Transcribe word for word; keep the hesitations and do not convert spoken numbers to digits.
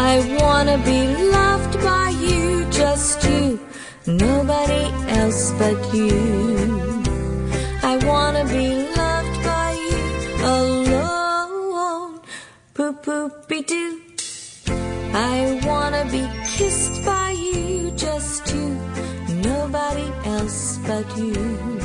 I wanna be loved by you, just you, nobody else but you. I wanna be loved by you alone. Poop-poopy-doo. I wanna be kissed by you, just you, nobody else but you.